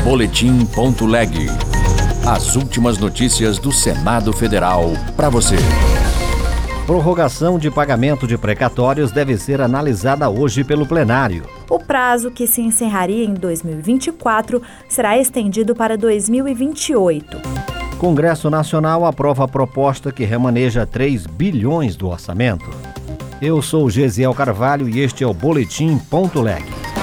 Boletim.leg. As últimas notícias do Senado Federal para você. Prorrogação de pagamento de precatórios deve ser analisada hoje pelo plenário. O prazo, que se encerraria em 2024, será estendido para 2028. Congresso Nacional aprova a proposta que remaneja 3 bilhões do orçamento. Eu sou Gesiel Carvalho e este é o Boletim.leg.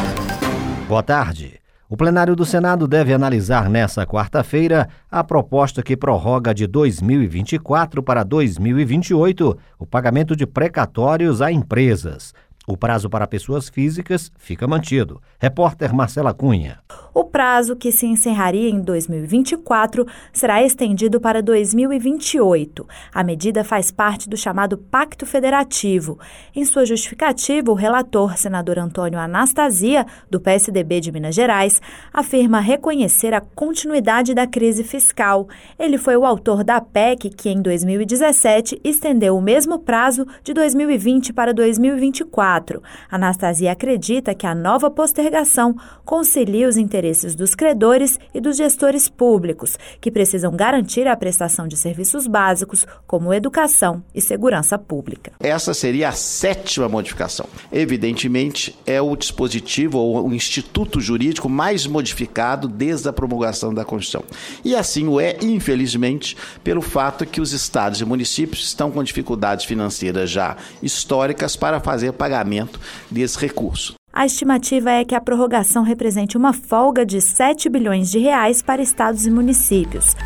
Boa tarde. O plenário do Senado deve analisar nesta quarta-feira a proposta que prorroga de 2024 para 2028 o pagamento de precatórios a empresas. O prazo para pessoas físicas fica mantido. Repórter Marcela Cunha. O prazo, que se encerraria em 2024, será estendido para 2028. A medida faz parte do chamado Pacto Federativo. Em sua justificativa, o relator, senador Antônio Anastasia, do PSDB de Minas Gerais, afirma reconhecer a continuidade da crise fiscal. Ele foi o autor da PEC que, em 2017, estendeu o mesmo prazo de 2020 para 2024. Anastasia acredita que a nova postergação concilia os interesses dos credores e dos gestores públicos, que precisam garantir a prestação de serviços básicos, como educação e segurança pública. Essa seria a 7ª modificação. Evidentemente, é o dispositivo ou o instituto jurídico mais modificado desde a promulgação da Constituição. E assim o é, infelizmente, pelo fato que os estados e municípios estão com dificuldades financeiras já históricas para fazer pagamento desse recurso. A estimativa é que a prorrogação represente uma folga de 7 bilhões de reais para estados e municípios.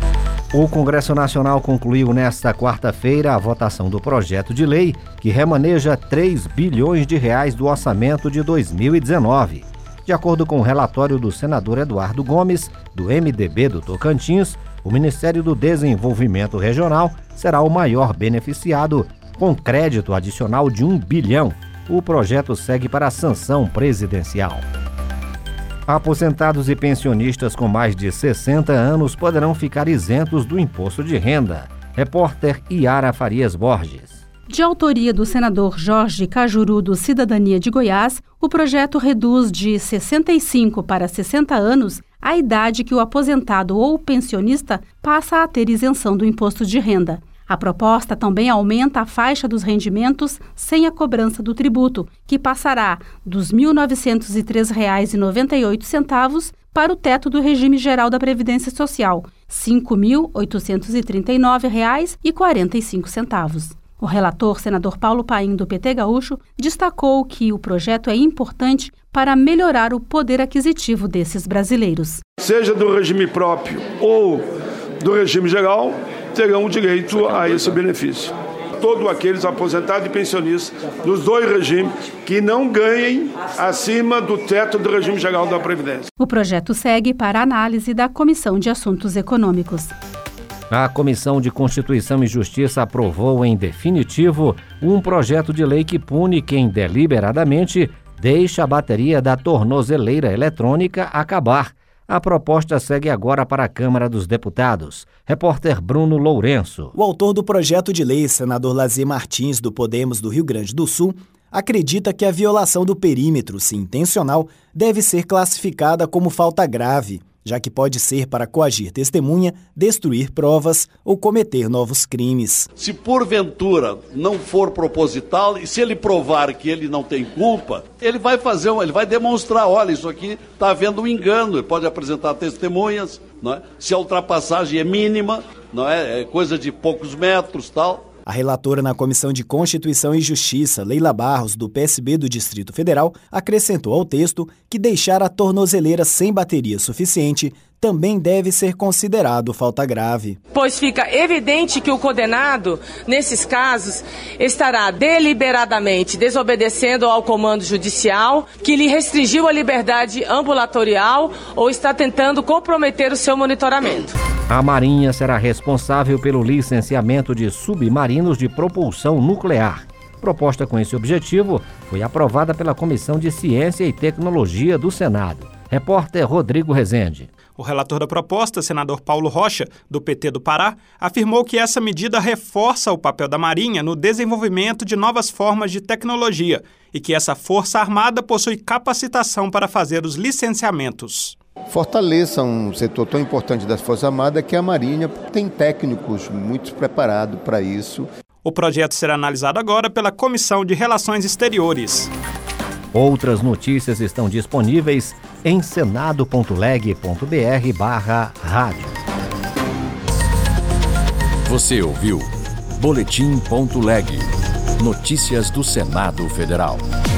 O Congresso Nacional concluiu nesta quarta-feira a votação do projeto de lei que remaneja 3 bilhões de reais do orçamento de 2019. De acordo com o relatório do senador Eduardo Gomes, do MDB do Tocantins, o Ministério do Desenvolvimento Regional será o maior beneficiado, com crédito adicional de 1 bilhão. O projeto segue para a sanção presidencial. Aposentados e pensionistas com mais de 60 anos poderão ficar isentos do imposto de renda. Repórter Iara Farias Borges. De autoria do senador Jorge Cajuru, do Cidadania de Goiás, o projeto reduz de 65 para 60 anos a idade que o aposentado ou pensionista passa a ter isenção do imposto de renda. A proposta também aumenta a faixa dos rendimentos sem a cobrança do tributo, que passará dos R$ 1.903,98 para o teto do regime geral da Previdência Social, R$ 5.839,45. O relator, senador Paulo Paim, do PT Gaúcho, destacou que o projeto é importante para melhorar o poder aquisitivo desses brasileiros. Seja do regime próprio ou do regime geral, terão direito a esse benefício. Todos aqueles aposentados e pensionistas dos dois regimes que não ganhem acima do teto do regime geral da Previdência. O projeto segue para análise da Comissão de Assuntos Econômicos. A Comissão de Constituição e Justiça aprovou em definitivo um projeto de lei que pune quem deliberadamente deixa a bateria da tornozeleira eletrônica acabar. A proposta segue agora para a Câmara dos Deputados. Repórter Bruno Lourenço. O autor do projeto de lei, senador Lazier Martins, do Podemos do Rio Grande do Sul, acredita que a violação do perímetro, se intencional, deve ser classificada como falta grave, já que pode ser para coagir testemunha, destruir provas ou cometer novos crimes. Se porventura não for proposital e se ele provar que ele não tem culpa, ele vai demonstrar, olha, isso aqui está havendo um engano, ele pode apresentar testemunhas, não é? Se a ultrapassagem é mínima, não é coisa de poucos metros, tal. A relatora na Comissão de Constituição e Justiça, Leila Barros, do PSB do Distrito Federal, acrescentou ao texto que deixar a tornozeleira sem bateria suficiente também deve ser considerado falta grave. Pois fica evidente que o condenado, nesses casos, estará deliberadamente desobedecendo ao comando judicial que lhe restringiu a liberdade ambulatorial ou está tentando comprometer o seu monitoramento. A Marinha será responsável pelo licenciamento de submarinos de propulsão nuclear. Proposta com esse objetivo foi aprovada pela Comissão de Ciência e Tecnologia do Senado. Repórter Rodrigo Rezende. O relator da proposta, senador Paulo Rocha, do PT do Pará, afirmou que essa medida reforça o papel da Marinha no desenvolvimento de novas formas de tecnologia e que essa Força Armada possui capacitação para fazer os licenciamentos. fortaleça um setor tão importante das Forças Armadas, que é a Marinha. Tem técnicos muito preparados para isso. O projeto será analisado agora pela Comissão de Relações Exteriores. Outras notícias estão disponíveis em senado.leg.br/rádio. Você ouviu Boletim.leg. Notícias do Senado Federal.